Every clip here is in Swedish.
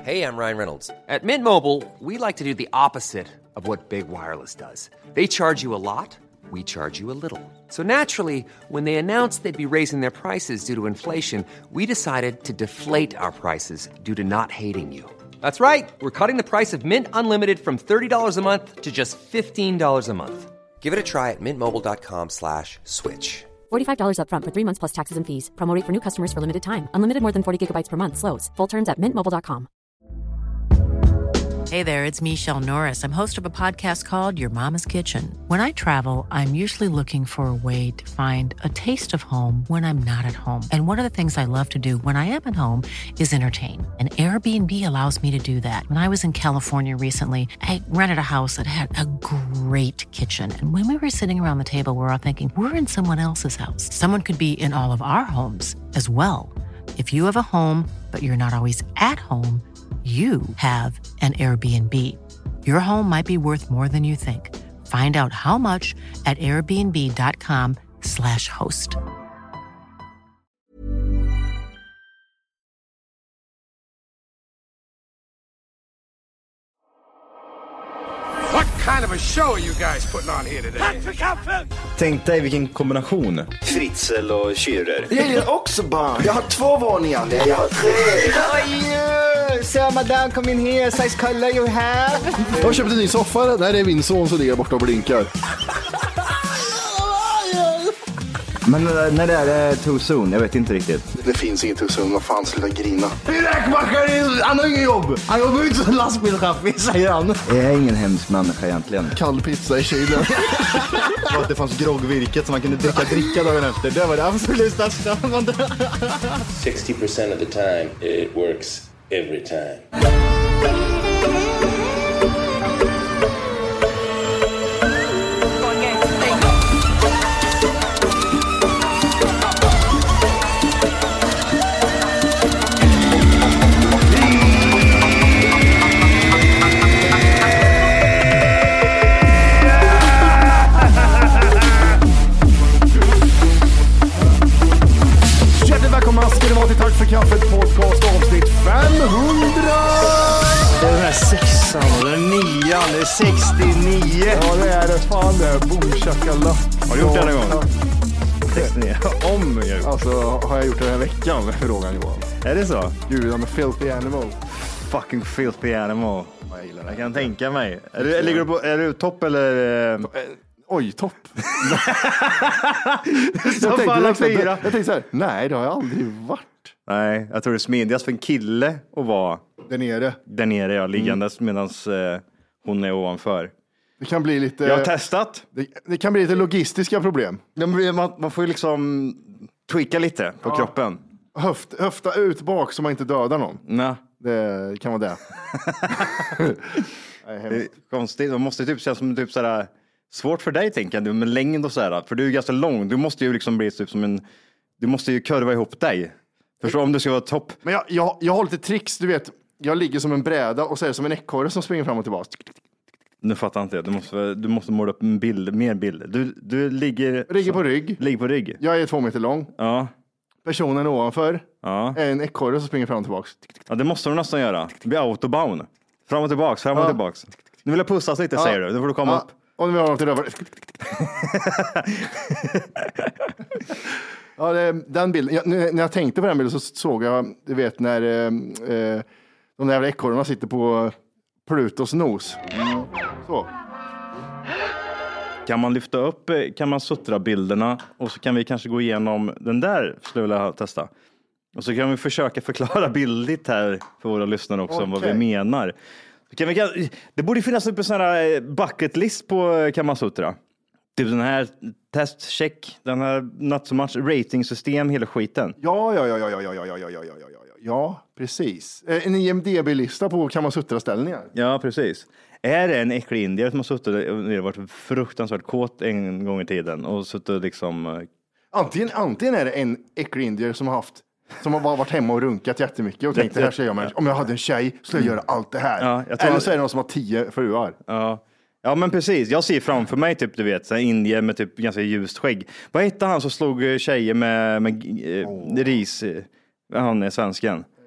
Hey, I'm Ryan Reynolds. At Mint Mobile, we like to do the opposite of what Big Wireless does. They charge you a lot, we charge you a little. So naturally, when they announced they'd be raising their prices due to inflation, we decided to deflate our prices due to not hating you. That's right. We're cutting the price of Mint Unlimited from $30 a month to just $15 a month. Give it a try at mintmobile.com/switch. $45 up front for 3 months plus taxes and fees. Promo rate for new customers for limited time. Unlimited more than 40 gigabytes per month. Slows full terms at mintmobile.com. Hey there, it's Michelle Norris. I'm host of a podcast called Your Mama's Kitchen. When I travel, I'm usually looking for a way to find a taste of home when I'm not at home. And one of the things I love to do when I am at home is entertain. And Airbnb allows me to do that. When I was in California recently, I rented a house that had a great kitchen. And when we were sitting around the table, we're all thinking, we're in someone else's house. Someone could be in all of our homes as well. If you have a home, but you're not always at home, you have an Airbnb. Your home might be worth more than you think. Find out how much at airbnb.com/host. What kind of a show are you guys putting on here today? Tack för kaffet! Tänk dig vilken kombination. Fritzl och Schürrer. Jag gillar också barn. Jag har 2 våningar. Nej, jag har 3. So madame, come in here. Size color you have. Jag har köpt en ny soffa. Där är min son som ligger borta och blinkar. Men när det är too soon, jag vet inte riktigt. Det finns inget too soon, vad fan, sluta grina. Räkmackare, han har ingen jobb. Han jobbar inte som lastbilschaffis, säger han. Jag är ingen hemsk människa egentligen. Kall pizza i kylen. Och att det fanns groggvirket som man kunde dricka dagen efter. Det var det absolut största. 60% of the time it works every time. Tack för kaffet, podcast avsnitt 500! Det är den här 6an och den 9an, det är 69. Ja, det är det. Fan, det är boomshakala. Har du gjort det någon gång? 69. Om jag. Alltså, har jag gjort det den här veckan? Frågan Johan. Är det så? Gud, I'm a filthy animal. Fucking filthy animal. Jag gillar det. Jag kan tänka mig. Är du topp eller... Oj, topp. jag tänkte så här, nej, det har jag aldrig varit. Nej, jag tror det är smidigast för en kille att vara där nere, ja, liggandes medan hon är ovanför. Det kan bli lite... Jag har testat. Det kan bli lite logistiska problem. Man får ju liksom tweaka lite på kroppen. Höfta ut bak så man inte dödar någon. Nej. Det kan vara det. Det är konstigt. Man måste typ känna som typ sådär... Svårt för dig tänker jag, med längd och sådär. För du är ganska lång. Du måste ju liksom bli typ som en... Du måste ju kurva ihop dig. Förstår om du ska vara topp. Men jag har lite tricks, du vet. Jag ligger som en bräda och så är det som en ekorre som springer fram och tillbaka. Nu fattar inte jag. Du måste måla upp en bild, mer bild. Du ligger på rygg. Ligger på rygg. Jag är 2 meter lång. Ja. Personen ovanför är en ekorre som springer fram och tillbaka. Ja, det måste du nästan göra. Det blir autobahn. Fram och tillbaks. Nu vill jag pussas lite, säger du. Nu får du komma upp. Och nu har de till rövar. Ja, den bilden. När jag tänkte på den bilden så såg jag, du vet, när de där ekorrarna sitter på Plutos nos. Så. Kan man lyfta upp, kan man suttra bilderna och så kan vi kanske gå igenom den där, skulle jag vilja testa. Och så kan vi försöka förklara bildligt här för våra lyssnare också vad vi menar. Det borde finnas en sån här bucket list på Kamasutra. Typ den här testcheck, den här not so much rating-system, hela skiten. Ja, precis. En IMDb-lista på Kamasutra-ställningar. Ja, precis. Är det en äcklig indier som har suttit och varit fruktansvärt kåt en gång i tiden och suttit liksom... Antingen är det en äcklig indier som har varit hemma och runkat jättemycket och tänkt det här säger jag, om jag hade en tjej skulle jag göra allt det här. Ja, eller så är det någon som har 10 fruar. Ja, men precis. Jag ser framför mig typ, du vet, indier med typ ganska ljust skägg. Vad hette han som slog tjejer med ris? Han är svensken.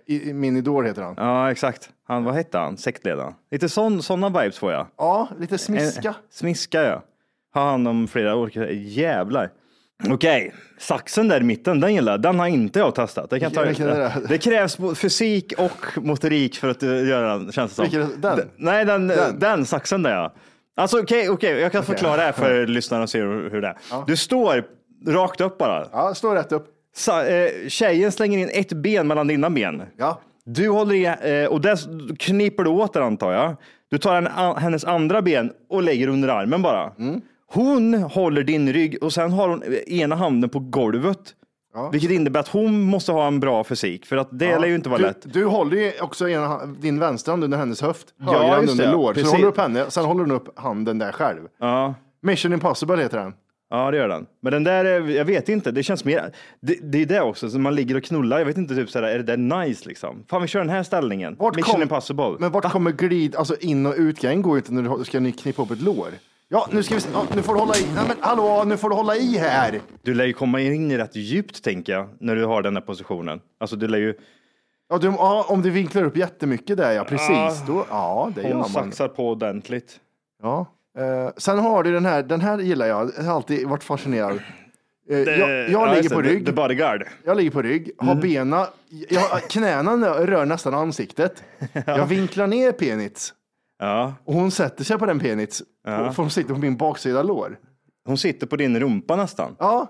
Min idol heter han. Ja, exakt. Vad hette han? Sektledaren. Lite sådana vibes får jag. Ja, lite smiska. Smiska, ja. Har han om flera år. Jävlar. Okej, saxen där i mitten, den gillar. Den har inte jag testat. Det, det krävs fysik och motorik för att göra den, känns det som. Nej, den saxen där, ja. Alltså okej, jag kan förklara det här för lyssnarna och se hur det är. Ja. Du står rakt upp bara. Ja, står rätt upp. Tjejen slänger in ett ben mellan dina ben. Ja. Du håller i, och där kniper du åt den, antar jag. Du tar hennes andra ben och lägger under armen bara. Hon håller din rygg och sen har hon ena handen på golvet. Ja. Vilket innebär att hon måste ha en bra fysik. För att det lär ju inte vara lätt. Du håller ju också din vänstra hand under hennes höft. Höger hand under lår. Så du håller upp henne, sen håller du upp handen där själv. Ja. Mission Impossible heter den. Ja, det gör den. Men den där, jag vet inte, det känns mer... Det är det också, så man ligger och knullar. Jag vet inte, typ såhär, är det där nice liksom? Fan, vi kör den här ställningen. Mission Impossible. Men vart kommer glid, alltså in- och utgång går ju inte när du ska knippa upp ett lår. Ja, nu ska vi nu får du hålla i. Nej, men hallå, nu får du hålla i här. Du lär ju komma in rätt djupt, tänker jag, när du har den här positionen. Alltså, du lär ju... Ja, om du vinklar upp jättemycket där, ja, precis. Då, det gör man. Hon saxar på ordentligt. Ja. Sen har du den här gillar jag har alltid varit fascinerad. Jag ligger på rygg. The bodyguard. Jag ligger på rygg, har bena, knäna rör nästan ansiktet. Jag vinklar ner penis. Ja. Och hon sätter sig på den penis. För hon sitter på min baksida lår. Hon sitter på din rumpa nästan. Ja.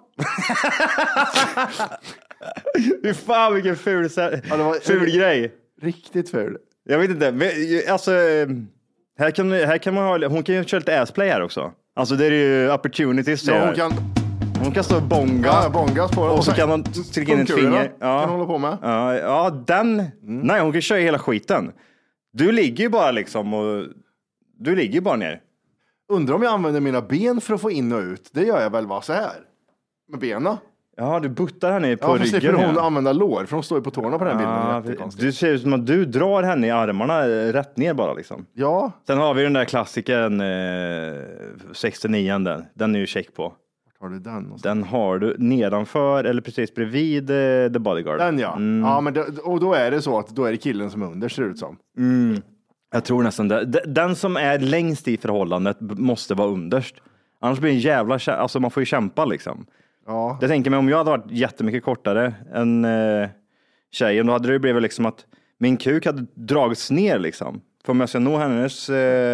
Hur fan vilken ful grej. Riktigt ful. Jag vet inte. Alltså... Här kan man ha, hon kan ju köra lite assplay här också. Alltså det är ju opportunities. Ja, hon kan stå och bonga. Ja, bongas på. Och så kan hon trycka in ett finger. Ja. Kan hon hålla på med. Nej, hon kan köra hela skiten. Du ligger ju bara liksom och du ligger ju bara ner. Undrar om jag använder mina ben för att få in och ut. Det gör jag väl så här. Med benen. Ja, du buttar henne på ryggen. Ja, för slipper hon använda lår, för hon står ju på tårna på den bilden. Du ser ut som att du drar henne i armarna rätt ner bara liksom. Ja. Sen har vi den där klassikern 69, den är ju check på. Vart har du den? Den har du nedanför eller precis bredvid The Bodyguard. Den ja. Ja, men och då är det så att då är det killen som är under, ser det ut som. Jag tror nästan det. Den som är längst i förhållandet måste vara underst. Annars blir det en jävla... Alltså man får ju kämpa liksom. Ja. Jag tänker mig om jag hade varit jättemycket kortare än tjejen, då hade det blivit liksom att min kuk hade dragits ner liksom. För om jag ska nå hennes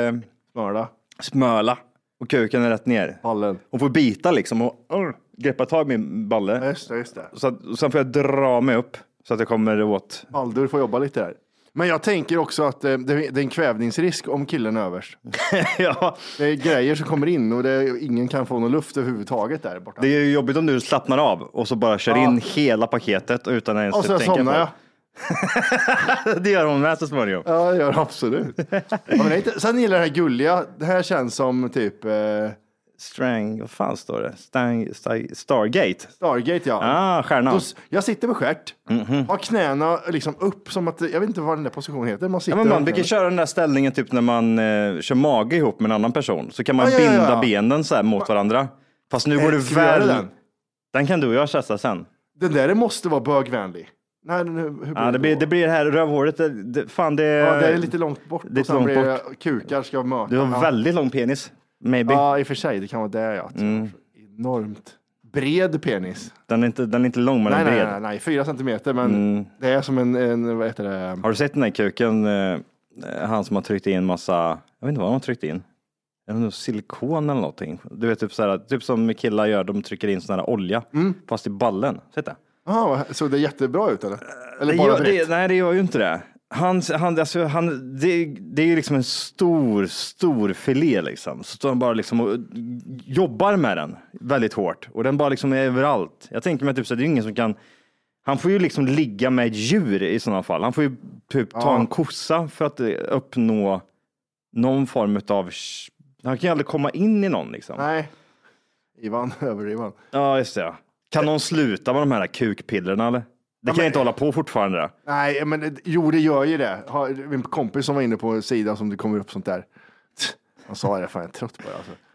smöla och kuken är rätt ner. Ballen. Hon får bita liksom och greppa tag min balle. Just det. Så sen får jag dra mig upp så att jag kommer åt. Baldur får jobba lite där. Men jag tänker också att det är en kvävningsrisk om killen är överst. Ja. Det är grejer som kommer in och ingen kan få någon luft överhuvudtaget där borta. Det är ju jobbigt om du slappnar av och så bara kör in hela paketet utan ens och så tänka somnar jag. Det gör hon med så småningom. Ja, det gör absolut. Sen gillar det här gulliga. Det här känns som typ... vad fan står det? Stargate. Stargate, ja. Stjärnan. Jag sitter med stjärt. Har knäna liksom upp som att, jag vet inte vad den där positionen heter. Man sitter vi kan köra den där ställningen typ när man kör mage ihop med en annan person. Så kan man binda benen så här mot varandra. Fast nu går du väl... Den kan du och jag testa sen. Den där måste vara bögvänlig. Nej, det blir det här rövhåret. Det är lite långt bort. Det är långt bort. Kukar ska möta. Du har väldigt lång penis. Maybe. Ja, i och för sig. Det kan vara det, ja. Enormt bred penis. Den är inte lång, men den är bred. Nej, 4 centimeter, men det är som en vad heter det? Har du sett den här kuken? Han som har tryckt in massa, jag vet inte vad han har tryckt in. Är det något silikon eller någonting? Du vet, typ som killar gör, de trycker in sån här olja fast i ballen. Sett det? Jaha, så det är jättebra ut, eller? Eller nej, det gör ju inte det. Det är ju liksom en stor filé liksom. Så står han bara liksom och jobbar med den väldigt hårt. Och den bara liksom är överallt. Jag tänker mig typ så att det är ingen som kan... Han får ju liksom ligga med ett djur i sådana fall. Han får ju typ ta en kossa för att uppnå någon form av... Han kan ju aldrig komma in i någon liksom. Nej. Ivan. Ja, just det. Kan någon sluta med de här kukpillerna eller? Det kan inte hålla på fortfarande. Nej, men det gör ju det. Min kompis som var inne på sidan som det kommer upp sånt där. Han sa det, fan jag är trött på det alltså.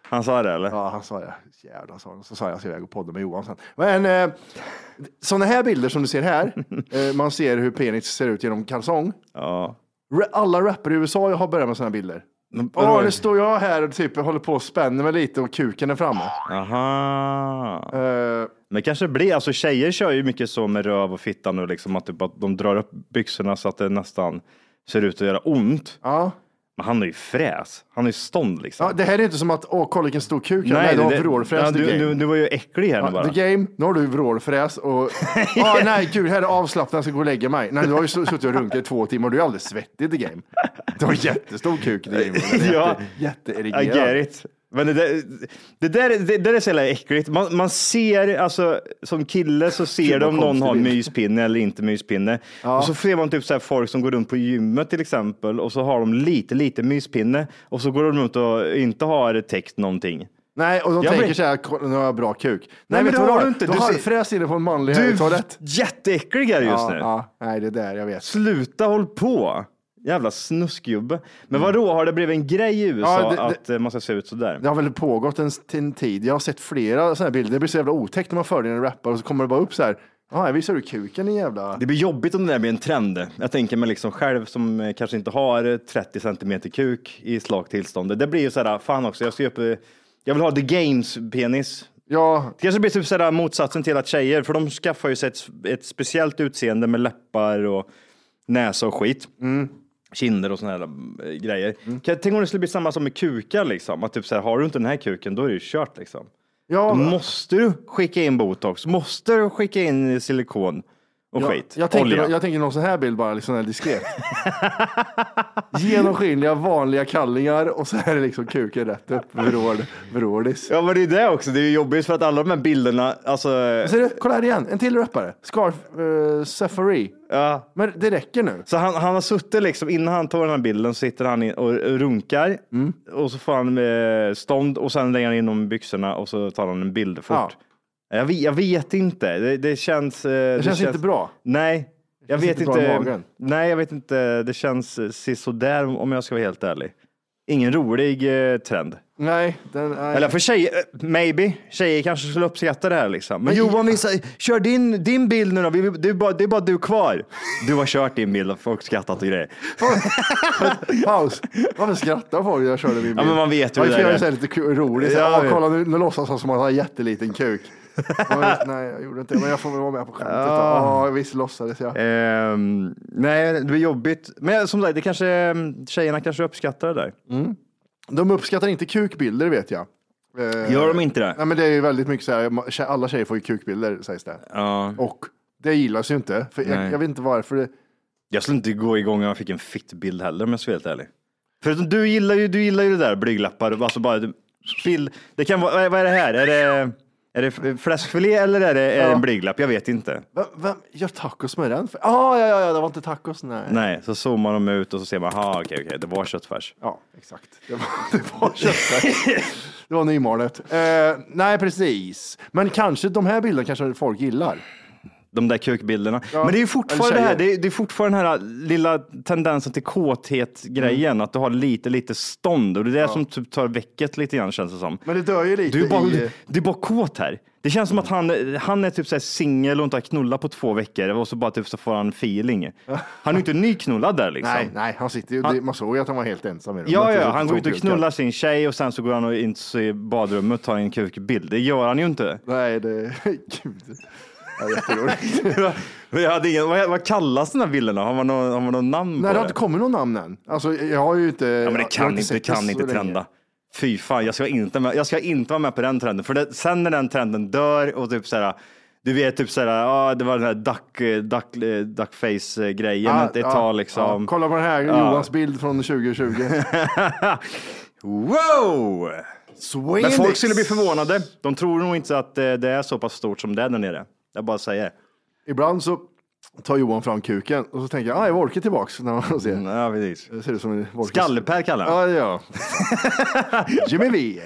Han sa det eller? Ja, han sa det. Jävlar, sa han. Så sa jag ska iväg och podda med Johan sen. Men sådana här bilder som du ser här, man ser hur penis ser ut genom kalsong. Ja. Alla rappare i USA har börjat med sådana bilder. Nu står jag här och typ håller på och spänner mig lite och kuken är framme. Aha. Men kanske blir, alltså tjejer kör ju mycket så med röv och fittan och liksom att de drar upp byxorna så att det nästan ser ut att göra ont. Ja. Men han är ju fräs. Han är ju stånd liksom. Ja, det här är inte som att, kolla vilken stor kuk. Nej, du har vrålfräs. Du var ju äcklig här nu bara. The game, nu har du vrålfräs och... nej, gud, här är avslappnat, jag ska gå och lägga mig. Nej, du har ju suttit och runkat i 2 timmar och du är alldeles svettig The game. Du har jättestor kuk i The game. Ja, jätteerigerad. I get it. Men det där är så jävla äckligt. Man ser, alltså som kille så ser de om någon har myspinne eller inte myspinne. Ja. Och så ser man typ så här folk som går runt på gymmet till exempel och så har de lite myspinne och så går de runt och inte har täckt någonting. Nej, och de tänker så här, nu har jag bra kuk. Nej, men det har du inte. Du har fräs inne på en manlig toalett. Du är jätteäckligare just nu. Ja, nej, det där, jag vet. Sluta håll på. Jävla snuskjubbe. Men vadå, har det blivit en grej i USA att man ska se ut sådär? Det har väl pågått en tid. Jag har sett flera sådana här bilder. Det blir så jävla otäckt när man för en rappar och så kommer det bara upp så här. Ja, visar du kuken i jävla... Det blir jobbigt om det där blir en trend. Jag tänker mig liksom själv som kanske inte har 30 centimeter kuk i slagtillstånd. Det blir ju så här, fan också, jag vill ha The Games penis. Ja. Det kanske blir typ sådär motsatsen till att tjejer, för de skaffar ju sig ett speciellt utseende med läppar och näsa och skit. Kinder och såna här grejer. Tänk om det skulle bli samma som med kukar liksom. Att typ så här, har du inte den här kuken, då är det ju kört liksom. Ja. Då måste du skicka in botox, måste du skicka in silikon och skit. Jag tänker någon sån här bild bara liksom diskret. Genomskinliga vanliga kallingar och så är det liksom kuken rätt upp, vrålis. Ja, men det är det också. Det är ju jobbigt för att alla de här bilderna, alltså... Ser du, kolla här igen, en till rappare. Scarf Safari. Ja. Men det räcker nu. Så han har suttit liksom, innan han tar den här bilden så sitter han och runkar och så får han stånd och sen lägger han in de byxorna och så tar han en bild fort. Ja. Jag vet inte. Det känns... Det känns inte bra. Nej. Jag vet inte. Nej, jag vet inte. Det känns sådär om jag ska vara helt ärlig. Ingen rolig trend. Nej. Eller för tjejer, maybe. Tjejer kanske skulle uppskatta det här liksom. Men Johan, kör din bild nu då. Det är bara du kvar. Du har kört din bild och folk skrattat och grejer. Paus. Varför skrattar folk när jag körde min bild? Ja, men man vet ju det. Jag är lite roligt. Kolla, nu låtsas han som att han har en jätteliten kuk. Nej, jag gjorde inte det, men jag får väl vara med på skämtet. Visst låtsades jag. Nej, det blir jobbigt. Men som sagt, det kanske tjejerna kanske uppskattar det där. De uppskattar inte kukbilder, vet jag. Gör de inte det? Nej, men det är ju väldigt mycket så här, alla tjejer får ju kukbilder, sägs det. Ja. Och det gillas ju inte. För jag vet inte varför. Jag skulle inte gå igång om jag fick en fittbild heller, om jag ska vara helt ärlig. För du gillar ju det där, blyglappar. Alltså bara bild. Det kan vara, vad är det här? Är det fläskfilé eller är det en blyglapp? Jag vet inte. Vem gör tacos med den? Ja, det var inte tacos. Nej, så zoomar de ut och så ser man, okej, det var köttfärs. Ja, exakt. Det var köttfärs. Det var nymalet. Nej, precis. Men kanske de här bilderna kanske folk gillar. De där kukbilderna. Ja, men det är ju fortfarande det här. Det är fortfarande den här lilla tendensen till kåthet-grejen. Att du har lite stånd. Och det är det som typ tar väcket lite grann, känns det som. Men det dör ju lite. Du är bara kåt här. Det känns som att han är typ så här singel och inte har knullat på 2 veckor. Och så bara typ så får han feeling. Han är inte nyknullad där liksom. Nej, han sitter ju, man såg ju att han var helt ensam. Ja, han går ut och knullar sin tjej och sen så går han och in i badrummet och tar en kukbild. Det gör han ju inte. Nej, gud. Jag hade vad kallas den här bilderna? Har man någon namn på det? Nej, det har inte kommit någon namn än. Alltså, jag har ju inte... Ja, men det kan inte trenda. Fy fan, jag ska inte vara med på den trenden. För sen när den trenden dör och typ såhär, du vet typ såhär, det var den här duckface-grejen ett tag liksom. Ja. Kolla på den här Johans bild från 2020. Wow! Men folk skulle bli förvånade. De tror nog inte att det är så pass stort som det är där nere. Jag bara säger. Ibland så tar Johan fram kuken och så tänker jag, är Wolke tillbaks när man ser. Ja, precis. Det ser ut som en Wolke. Skallepär kallar han. Ja. Jimmy V.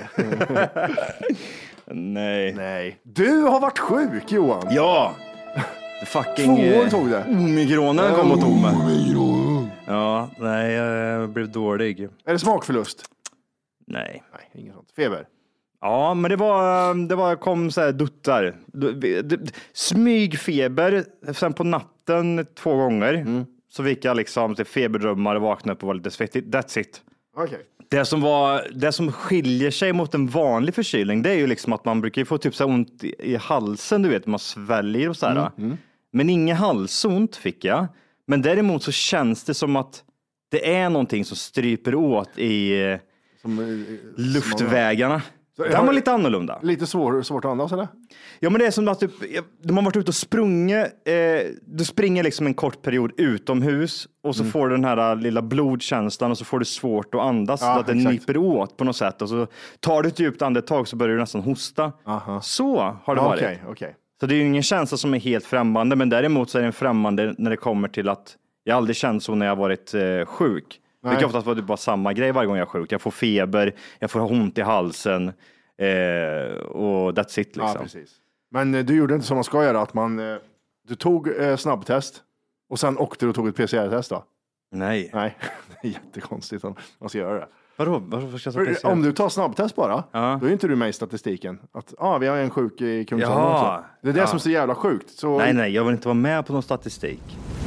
Nej. Du har varit sjuk, Johan. Ja. Fucking 2 år tog det. Omikronen kom och tog mig. Ja, nej, jag blev dålig. Är det smakförlust? Nej, inget sånt. Feber? Ja, men det kom så här duttar. Smygfeber, sen på natten 2 gånger. Så fick jag liksom till feberdrömmar och vaknade upp och var lite svettig. That's it. Okay. Det som skiljer sig mot en vanlig förkylning, det är ju liksom att man brukar få typ så ont i halsen, du vet, man sväljer och så här. Men ingen halsont fick jag. Men däremot så känns det som att det är någonting som stryper åt i luftvägarna. Den var lite annorlunda. Lite svårt att andas, eller? Ja, men det är som att de har varit ute och sprungit. Du springer liksom en kort period utomhus och så får du den här lilla blodkänslan och så får du svårt att andas så att det nyper åt på något sätt. Och så tar du ett djupt andetag så börjar du nästan hosta. Så har det varit. Okay. Så det är ju ingen känsla som är helt främmande, men däremot så är den främmande när det kommer till att jag aldrig känt så när jag varit sjuk. Nej. Det kan oftast vara bara samma grej varje gång jag är sjuk. Jag får feber, jag får ont i halsen och that's it liksom. Ja, precis. Men du gjorde inte som man ska göra, att du tog snabbtest och sen åkte du och tog ett PCR-test då? Nej. Det är jättekonstigt om man ska göra det. Vadå? Varför ska jag ta PCR? Om du tar snabbtest bara, då är inte du med i statistiken. Att vi har en sjuk i Kungsholmen också. Det är det som är så jävla sjukt. Så... Nej, jag vill inte vara med på någon statistik.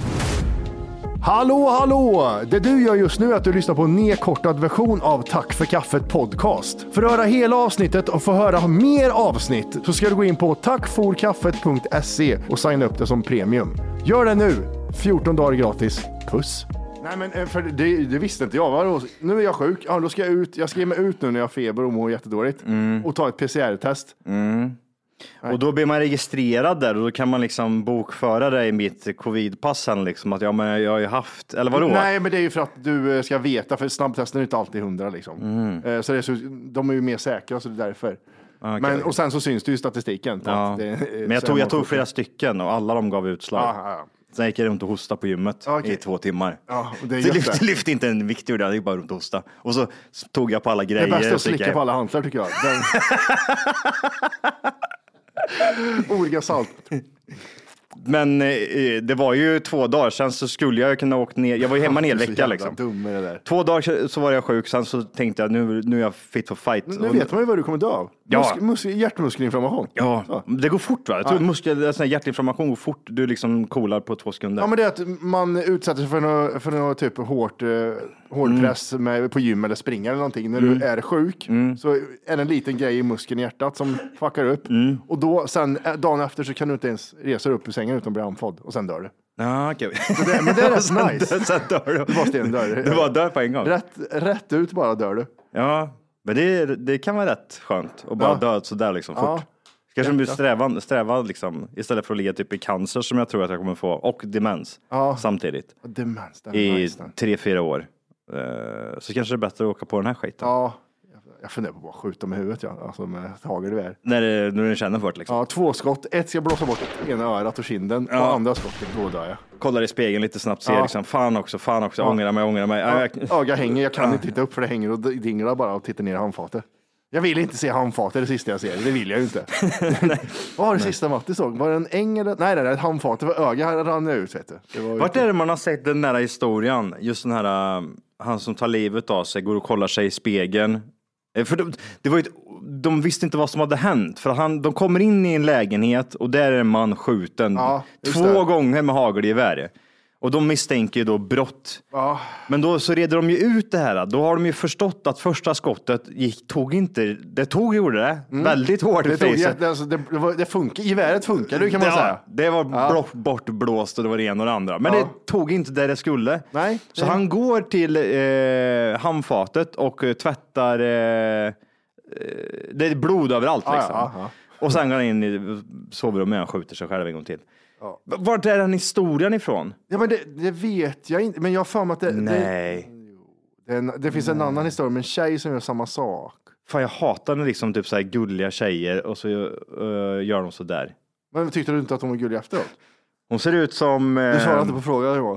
Hallå! Det du gör just nu är att du lyssnar på en nedkortad version av Tack för kaffet podcast. För att höra hela avsnittet och få höra mer avsnitt så ska du gå in på tackforkaffet.se och signa upp det som premium. Gör det nu! 14 dagar gratis. Puss! Nej, men för det visste inte jag. Nu är jag sjuk. Ja, då ska jag ut. Jag ska ge mig ut nu när jag har feber och mår jättedåligt. Och ta ett PCR-test. Och då blir man registrerad där och då kan man liksom bokföra det i mitt covid-passen liksom, att men jag har ju haft, eller vadå? Nej, men det är ju för att du ska veta, för snabbtesten är inte alltid 100 liksom. Så de är ju mer säkra, så det är därför. Okay. Men, och sen så syns det ju i statistiken. Att men jag tog flera stycken och alla de gav utslag. Sen gick jag runt och hosta på gymmet i 2 timmar. Det lyfte inte en vikt, det gick bara runt och hosta. Och så tog jag på alla grejer. Det är bäst att slicka på alla hantlar tycker jag. Olika salt. Men det var ju 2 dagar sen så skulle jag kunna åka ner. Jag var ju hemma en hel vecka liksom. 2 dagar så var jag sjuk, sen så tänkte jag nu är jag fit for fight. Nu vet man ju vad du kommer dö av. Hjärtmuskelinflammation. Ja, så. Det går fort va? Jag tror hjärtinflammation går fort. Du liksom coolar på 2 sekunder. Ja, men det är att man utsätter sig för någon typ av hård press på gym eller springa eller någonting. När du är sjuk så är det en liten grej i muskeln i hjärtat som fuckar upp. Och då sen dagen efter så kan du inte ens resa upp ur sängen utan att bli andfådd. Och sen dör du. Ja, okej. Men det är rätt nice. Sen dör du. Du bara stendör. Du bara dör på en gång. Rätt ut bara dör du. Ja, men det kan vara rätt skönt att bara dö så där liksom fort. Kanske blir sträva liksom, istället för att ligga typ i cancer som jag tror att jag kommer få, och demens samtidigt. Demens, i 3-4 år. Så kanske det är bättre att åka på den här skiten. Ja, jag funderar på att skjuta med huvudet, alltså med hagelgevär. När du känner för det liksom. Ja, 2 skott. Ett ska blåsa bort ena örat och kinden, och andra skottet, då dör jag. Kollar i spegeln lite snabbt, ser liksom, fan också, ångrar mig. Öga hänger, jag kan inte titta upp för det hänger och dinglar bara och tittar ner i handfatet. Jag vill inte se handfatet, det sista jag ser. Det vill jag ju inte. Vad var det sista Matti såg? Var det en äng eller? Nej, det är ett handfat. Det var öga rann ut, vet du. Vart är det man har sett den där historien? Just den här, han som tar livet av sig, går och kollar sig i spegeln. För de visste inte vad som hade hänt. För de kommer in i en lägenhet och där är en man skjuten 2 gånger med hagelgevär. Och de misstänker ju då brott. Men då så reder de ju ut det här. Då har de ju förstått att första skottet gjorde det. Väldigt hårt. Det funkar. Geväret funkar, kan man säga. Det var bortblåst och det var det ena och det andra. Men det tog inte där det skulle. Nej. Så han går till handfatet och tvättar. Det är blod överallt liksom. Och sen går han in i sovrummet och skjuter sig själv en gång till. Vart är den historien ifrån? Ja, men det vet jag inte. Men jag har för mig att det finns en annan historia med en tjej som gör samma sak. Fan, jag hatar när liksom typ så här gulliga tjejer och så gör de så där. Men tyckte du inte att hon var gullig efteråt? Hon ser ut som... Du svarar inte på frågan, Johan.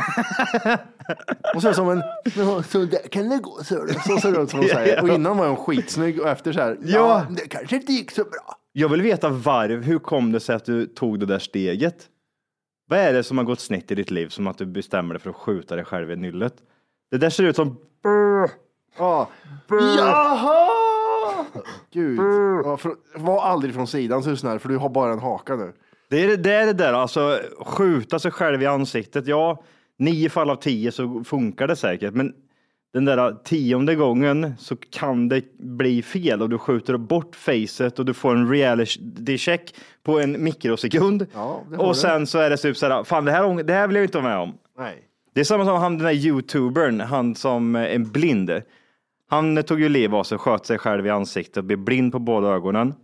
Hon ser ut som en... Så där kan det gå, så ser det ut som hon säger. Och innan var hon skitsnygg och efter så här... Ja, det kanske inte gick så bra. Jag vill veta hur kom det sig att du tog det där steget? Vad är det som har gått snett i ditt liv som att du bestämmer dig för att skjuta dig själv i nyllet? Det där ser ut som... Jaha! Gud. Var aldrig från sidan så snäll, för du har bara en haka nu. Det är det där, alltså skjuta sig själv i ansiktet. Ja, 9 fall av 10 så funkar det säkert. Men den där 10:e gången så kan det bli fel och du skjuter bort facet och du får en reality check på en mikrosekund. Ja, och sen så är det typ såhär, fan det här vill jag inte vara med om. Nej. Det är samma som han, den där YouTubern, han som är blind. Han tog ju liv av sig, sköt sig själv i ansiktet och blev blind på båda ögonen.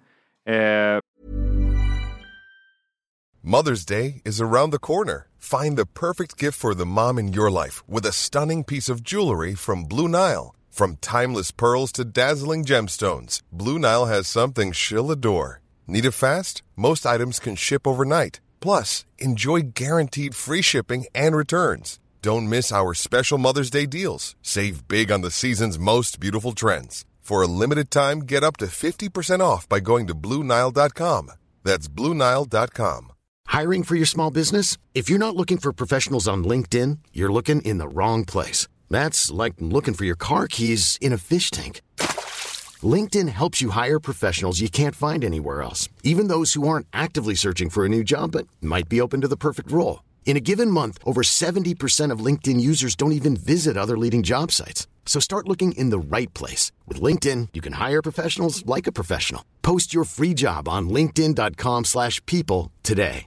Mother's Day is around the corner. Find the perfect gift for the mom in your life with a stunning piece of jewelry from Blue Nile. From timeless pearls to dazzling gemstones, Blue Nile has something she'll adore. Need it fast? Most items can ship overnight. Plus, enjoy guaranteed free shipping and returns. Don't miss our special Mother's Day deals. Save big on the season's most beautiful trends. For a limited time, get up to 50% off by going to BlueNile.com. That's BlueNile.com. Hiring for your small business? If you're not looking for professionals on LinkedIn, you're looking in the wrong place. That's like looking for your car keys in a fish tank. LinkedIn helps you hire professionals you can't find anywhere else, even those who aren't actively searching for a new job but might be open to the perfect role. In a given month, over 70% of LinkedIn users don't even visit other leading job sites. So start looking in the right place. With LinkedIn, you can hire professionals like a professional. Post your free job on linkedin.com/people today.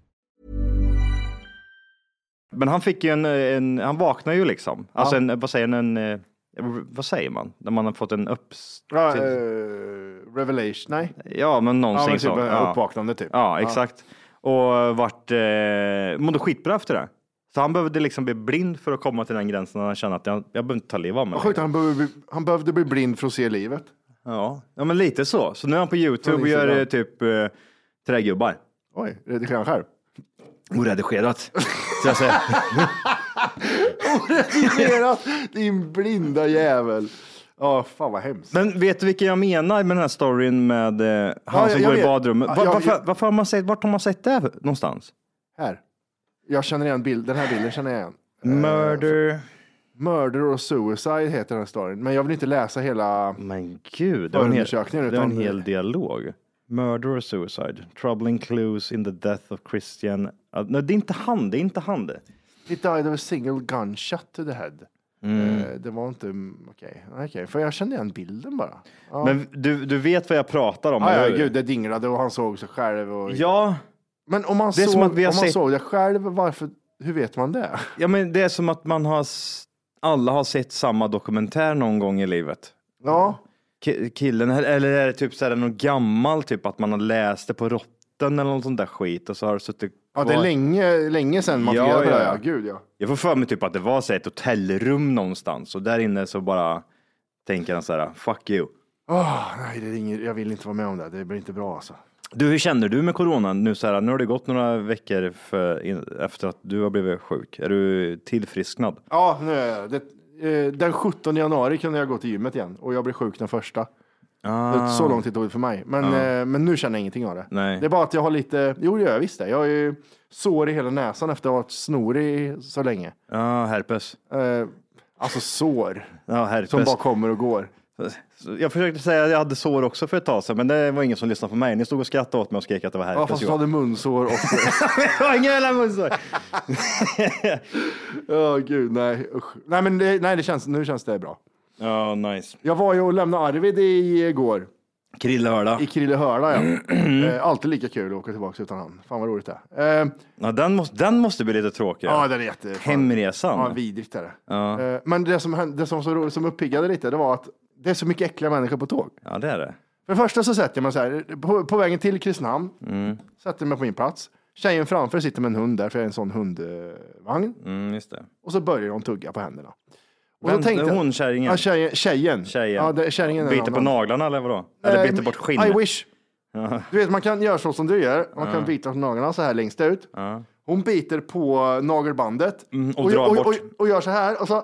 Men han fick ju han vaknar ju liksom. Alltså vad säger man? När man har fått en revelation, nej. Ja, men någonting så. Uppvaknande typ. Ja, exakt. Och mådde skitbra efter det. Så han behövde liksom bli blind för att komma till den gränsen när han kände att jag behöver inte ta liv av mig. Han behövde bli blind för att se livet. Ja, men lite så. Så nu är han på YouTube och gör typ trägubbar. Oj, redigerar han själv? Oredigerat, så jag säger. Oredigerat, din blinda jävel. Ja, fan vad hemskt. Men vet du vilken jag menar med den här storyn med han som går i badrummet? Varför har man sett, vart har man sett det någonstans? Här. Jag känner igen den här bilden känner jag igen. Murder och Suicide heter den här storyn. Men jag vill inte läsa hela. Men gud, det var en hel dialog. Murder or Suicide. Troubling clues in the death of Christian. Nej, det är inte han. He died of a single gunshot to the head. Det var inte okej. För jag kände igen bilden bara. Ja. Men du vet vad jag pratar om. Ja, gud, det dinglade och han såg sig själv. Ja. Men om man såg det själv, hur vet man det? Ja, men det är som att alla har sett samma dokumentär någon gång i livet. Ja. Killen, eller är det typ så här något gammal, typ att man har läst det på rotten eller något sånt där skit och så har det suttit kvar. Ja, det är länge sedan man fick göra det. Ja. Gud, ja. Jag får för mig typ att det var så ett hotellrum någonstans och där inne så bara tänker han så här, fuck you. Nej, jag vill inte vara med om det. Det blir inte bra alltså. Du, hur känner du med coronan nu så här? Nu har det gått några veckor efter att du har blivit sjuk. Är du tillfrisknad? Ja, nu är jag det. Den 17 januari kunde jag gå till gymmet igen och jag blev sjuk den första. Så långt det tog för mig. Men nu känner jag ingenting av det. Nej. Det är bara att jag har lite, jag visste det. Jag har ju sår i hela näsan efter att ha varit snorig så länge. Ja, herpes. Alltså sår. Ja, herpes. Som bara kommer och går. Jag försökte säga att jag hade sår också för ett tag sedan, men det var ingen som lyssnade på mig. Ni stod och skrattade åt mig och skrek att det var herpes. Ja, fast du hade munsår och jag har ingen jävla munsår. Gud, nej. Usch. Nej, men nu känns det bra. Ja, nice. Jag var ju och lämnade Arvid igår. Krillehörda. I Krillehörda, ja. Alltid lika kul att åka tillbaka utan han. Fan vad roligt det är. Ja, den måste bli lite tråkig. Ja, den är jätte. Hemresan. Ja, vidrigt är det. Ja. Men det som uppiggade lite, det var att det är så mycket äckliga människor på tåg. Ja, det är det. För det första så sätter jag mig så här, på vägen till Kristinehamn, sätter mig på min plats. Tjejen framför sitter med en hund där, för jag är en sån hundvagn. Just det. Och så börjar de tugga på händerna. Och då tänkte hon kärringen? Ja, tjejen. Ja, kärringen biter på naglarna eller vadå? Eller biter bort skinnet? I wish. Du vet, man kan göra så som du gör. Man kan bita på naglarna så här längst ut. Hon biter på nagelbandet. Och drar bort. Och gör så här. Och så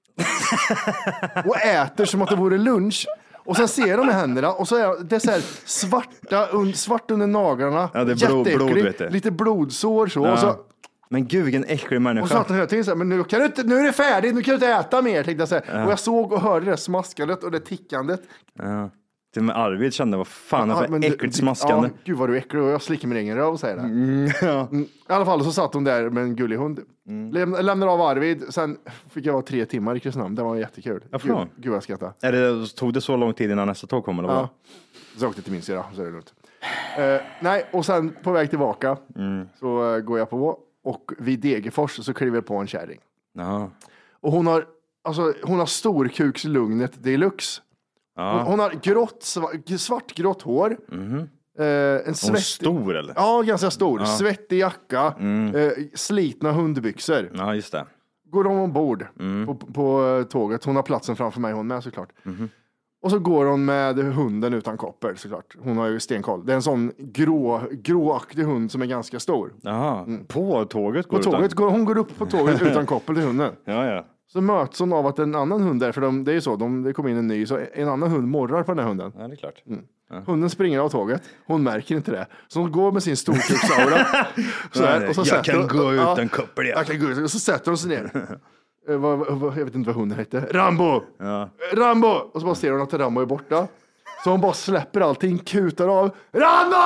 och äter som att det vore lunch. Och sen ser de i händerna och så är det så här svart under naglarna. Ja, det är blod, vet du. Lite blodsår så. Ja. Och så. Men gud, vilken äcklig människa. Och så att han hela tiden så här, men nu är det färdigt, nu kan du inte äta mer, tänkte jag så här. Och jag såg och hörde det smaskandet och det tickandet. Ja. till med Arvid kände, vad fan är det äckligt smaskande. Ja, gud vad du är äcklig och jag slickar min egen röv och säger det. I alla fall så satt hon där med en gullig hund. Lämnade av Arvid, sen fick jag vara 3 timmar i Kristinehamn. Det var jättekul. Gud jag skrattade. Tog det så lång tid innan nästa tåg kom? Eller vad? Så jag åkte till min syrra, så är det lugnt. Nej, och sen på väg tillbaka så går jag på, och vid Degerfors så kliver på en kärring. Och hon har storkukslugnet deluxe. Hon har svartgrått hår. En stor eller? Ja, ganska stor. Svettig jacka, slitna hundbyxor. Ja, just det. Går de ombord på tåget. Hon har platsen framför mig, hon med såklart. Och så går hon med hunden utan koppel såklart. Hon har ju stenkoll. Det är en sån gråaktig hund som är ganska stor. På tåget hon går upp på tåget utan koppel till hunden. Ja. Så möts hon av att en annan hund där, för det är ju så, det kommer in en ny, så en annan hund morrar på den här hunden. Ja, det är klart. Hunden springer av tåget, hon märker inte det. Så hon går med sin storkuksaura. Jag kan gå utan koppel. Och så sätter hon sig ner. Jag vet inte vad hunden hette. Rambo! Rambo! Och så bara ser hon att Rambo är borta. Så hon bara släpper allting, kutar av. Rambo!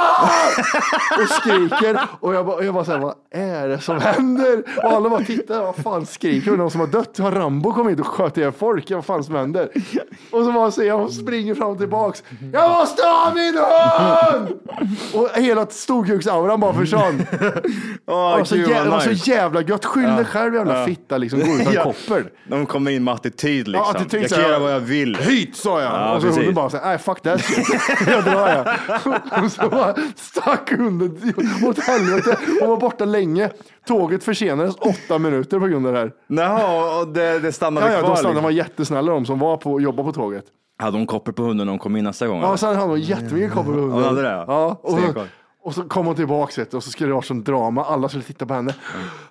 Och skriker. Och jag bara säger, vad är det som händer? Och alla bara tittar, vad fan skriker? Någon som har dött. Har Rambo kommit och sköt ihjäl folk? Vad fan som händer? Och så bara ser jag, hon springer fram och tillbaks. Jag måste ha min hund! Och hela storkuksauran bara försvann. Det var så jävla gött. Skyll dig själv, jävla fitta, liksom, gå utan koppel. De kommer in med attityd liksom. Jag kan göra vad jag vill. Hit, sa jag. Och så hunden bara säger, nej fuck that shit. Jag drar. Och så bara stack hunden åt helvete. Hon var borta länge. Tåget försenades 8 minuter på grund av det här. Nej, och det stannade kvar. De var jättesnälla, de som var på jobba på tåget. Hade de koppel på hunden när de kom in nästa gång? Ja, sen hade de jättemycket koppel på hunden. Ja, hade det. Ja, och så kom hon tillbaka, vet du, och så skulle det vara sån drama. Alla skulle titta på henne.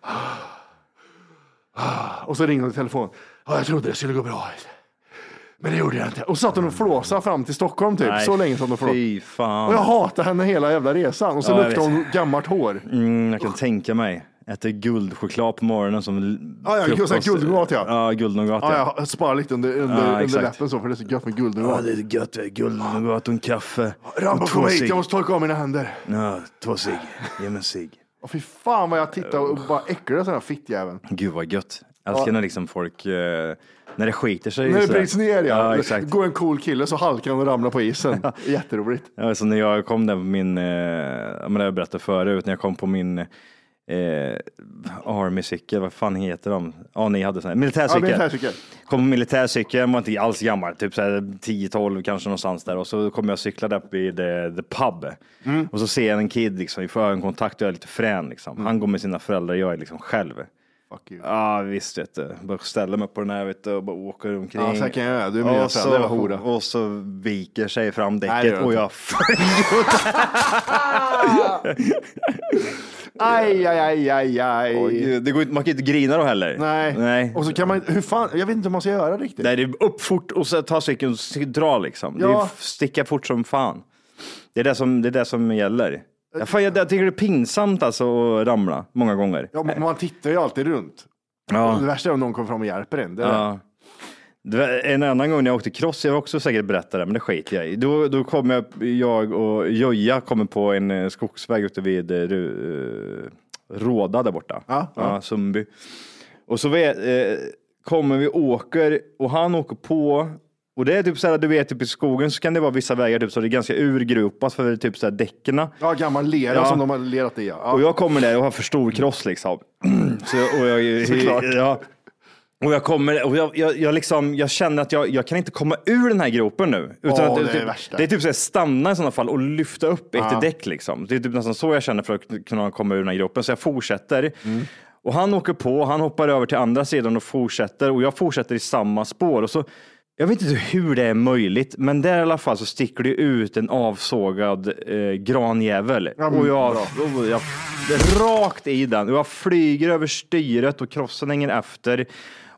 Och så ringde hon i telefon. Jag trodde det skulle gå bra. Men det gjorde jag inte. Och så satt hon och flåsade fram till Stockholm typ. Nej, så länge som hon fy fan. Och jag hatar henne hela jävla resan. Och så luktade hon gammalt hår. Jag kan tänka mig. Äter guldchoklad på morgonen som guldnougat, ja, guldnougat. Ja, jag sparar lite under läppen så, för det är så gött med guldnougat. Ja, det är gött med guldnougat och en kaffe. Rambo, kom hit, jag måste torka av mina händer. Ja, 2 cigg. Ge mig en cigg. Och fy fan vad jag tittar och bara äcklar sån här fittjäveln. Gud vad gött. Jag älskar när liksom folk, när det skiter sig. När det bryts ner, ja exakt. Går en cool kille så halkar han och ramlar på isen. Jätteroligt. Ja, så när jag kom där på min, men det jag berättade förut, när jag kom på min Army-cykel, vad fan heter de? Ja, ni hade sån här militärcykel. Kom på militärcykeln, var inte alls gammal, typ så här 10-12 kanske någonstans där, och så kom jag cykla där vid the pub. Och så ser jag en kid liksom, i ögonkontakt, och jag är lite frän liksom. Han går med sina föräldrar, jag är liksom själv. Ja, visst vet du. Bara ställa mig upp på den här, vet du, och bara åker omkring. Ja, så kan jag göra. Du är med föräldrar, hora. Och så viker sig fram däcket och jag Aj. Det går inte, man kan inte grina då heller. Nej. Och så kan man, hur fan, jag vet inte hur man ska göra riktigt. Nej, det är upp fort och så ta cykeln och dra liksom. Ja. Det är sticka fort som fan. Det är det som gäller. Jag tycker det är pinsamt alltså att ramla många gånger. Ja, man tittar ju alltid runt. Ja. Det värsta är om någon kommer fram och hjälper en. Det var en annan gång när jag åkte cross, jag var också säkert berättade, men det skiter jag i. Då kom jag och Joja kommer på en skogsväg ute vid Råda där borta. Ja, Sundby. Och så kommer vi åker och han åker på. Och det är typ såhär, du vet, typ i skogen så kan det vara vissa vägar typ så det är ganska urgropat för typ såhär däckerna. Ja, gammal lera som de har lerat i. Ja. Och jag kommer där och har för stor kross liksom. Såklart. Och jag kommer och jag känner att jag kan inte komma ur den här gropen nu. Utan det är typ såhär stanna i sådana fall och lyfta upp ett däck liksom. Det är typ nästan så jag känner för att kunna komma ur den här gropen. Så jag fortsätter. Och han åker på, han hoppar över till andra sidan och fortsätter. Och jag fortsätter i samma spår. Och så jag vet inte hur det är möjligt, men där i alla fall så sticker det ut en avsågad granjävel. Och jag rakt i den. Och jag flyger över styret och krossen hänger efter.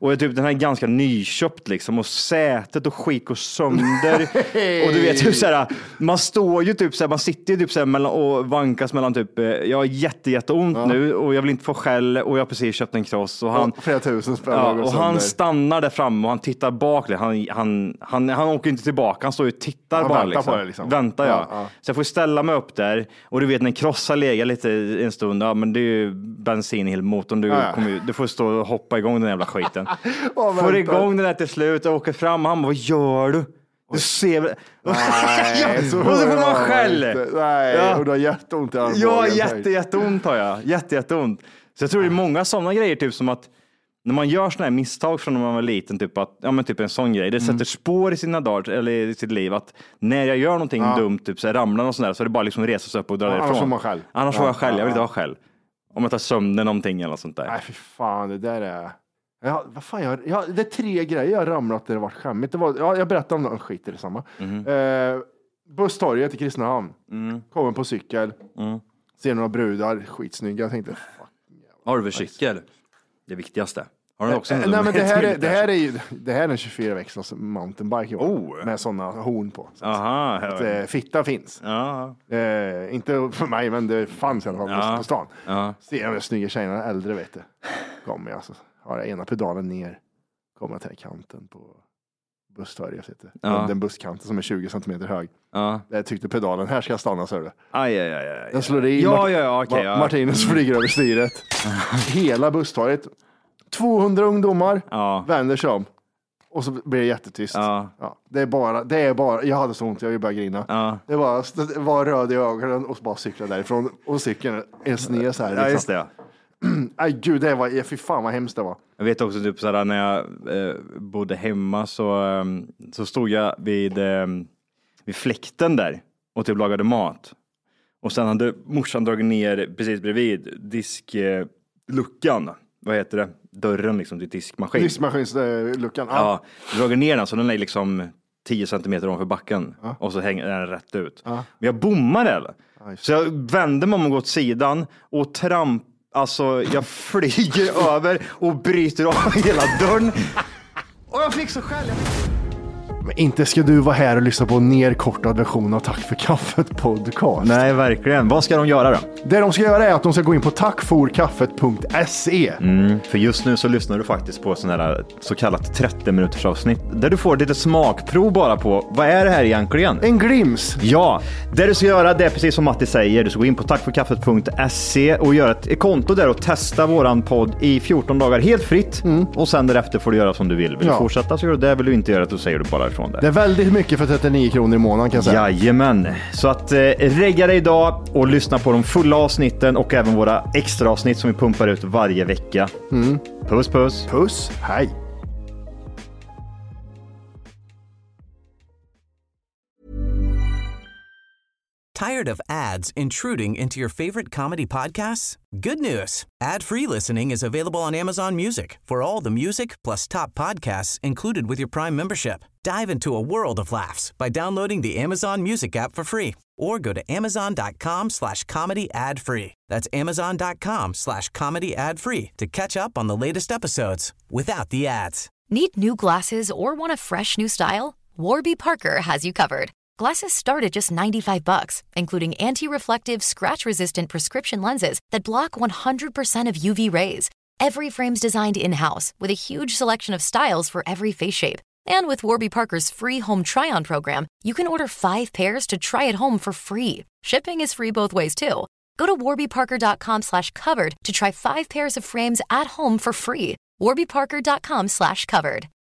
Och typ den här är ganska nyköpt liksom. Och sätet och skit går sönder. Och du vet typ såhär, man står ju typ såhär, man sitter ju typ såhär mellan, och vankas mellan typ, jag har jätteont nu och jag vill inte få skäll och jag har precis köpt en cross. Och han, flera tusen spänn. och han stannar där framme och han tittar bak. Han åker inte tillbaka, han står ju och tittar bara liksom. På det, liksom. Väntar jag. Så jag får ställa mig upp där och du vet när krossar lägger lite en stund, men det är ju bensin i hela motorn. Du får stå och hoppa igång den jävla skiten. Får igång den där till slut och åker fram. Han bara, vad gör du? Du ser väl... Nej, så och så får man skäll. Nej, och du har jätteont i armbågen. Ja, jätteont har jag. Jätteont. Så jag tror det är många sådana grejer, typ som att när man gör såna här misstag från när man var liten, typ att, typ en sån grej, det sätter spår i sina dagar eller i sitt liv, att när jag gör någonting dumt, typ så här, ramlar och sånt där, så är det bara liksom resa sig upp och dra därifrån. Annars får man skäll. Annars får jag skäll, jag vill inte ha skäll. Om jag tar sömnen någonting eller sånt där. Nej, för fan, det där är... vad fan, det är 3 grejer jag har ramlat där det varit skämmigt. Jag berättade om någon skit i det samma. Busstorget i Kristinehamn. Kommer på cykel. Ser några brudar, skitsnygga. Jag tänkte, fuck. Har du för cykel? Det viktigaste. Har du också nej, men det här är en 24 växlars mountainbike med sådana horn på. Så att fitta finns. Inte för mig, men det fanns i alla fall på stan. Ser de snygga tjejerna, äldre vet du. Kommer jag så har jag ena pedalen ner. Kommer till kanten på busstorget. Den busskanten som är 20 centimeter hög. Jag tyckte pedalen, här ska jag stanna, så är det. Aj. Den slår i. Martinus flyger över styret. Hela busstorget. 200 ungdomar vänder sig om. Och så blir det jättetyst. Det är bara, jag hade så ont, jag vill bara grina. Det var röd i ögonen och så bara cykla därifrån. Och cykeln är sned så här. Ja, just det. Aj gud, det var, fy fan vad hemskt det var. Jag vet också typ såhär, när jag bodde hemma så stod jag vid fläkten där och typ lagade mat. Och sen hade morsan dragit ner precis bredvid diskluckan. Vad heter det? Dörren liksom till diskmaskin. Diskmaskinsluckan. Dragit ner den så den är liksom 10 centimeter ovanför backen. Och så hänger den rätt ut. Men jag bommade eller? Så jag vände mig om och går åt sidan och alltså jag flyger över och bryter av hela dörren. Och jag fick så skäll. Men inte ska du vara här och lyssna på en nerkortad version av Tack för kaffet podcast. Nej, verkligen. Vad ska de göra då? Det de ska göra är att de ska gå in på tackforkaffet.se. För just nu så lyssnar du faktiskt på sån här så kallat 30 minuters avsnitt där du får lite smakprov bara på vad är det här egentligen? En glims. Ja, det du ska göra det är precis som Matti säger. Du ska gå in på tackforkaffet.se och göra ett konto där och testa våran podd i 14 dagar helt fritt. Och sen därefter får du göra som du vill. Vill du fortsätta så gör du det, vill du inte göra det, då säger du bara ifrån det. Det är väldigt mycket för 39 kronor i månaden kan jag säga. Jajamän. Så att regga dig idag och lyssna på de fulla avsnitten och även våra extra avsnitt som vi pumpar ut varje vecka. Puss, puss. Puss, hej. Tired of ads intruding into your favorite comedy podcasts? Good news. Ad-free listening is available on Amazon Music for all the music plus top podcasts included with your Prime membership. Dive into a world of laughs by downloading the Amazon Music app for free or go to amazon.com/comedy ad-free. That's amazon.com/comedy ad-free to catch up on the latest episodes without the ads. Need new glasses or want a fresh new style? Warby Parker has you covered. Glasses start at just $95, including anti-reflective, scratch-resistant prescription lenses that block 100% of UV rays. Every frame's designed in-house with a huge selection of styles for every face shape. And with Warby Parker's free home try-on program, you can order 5 pairs to try at home for free. Shipping is free both ways, too. Go to warbyparker.com/covered to try 5 pairs of frames at home for free. warbyparker.com/covered.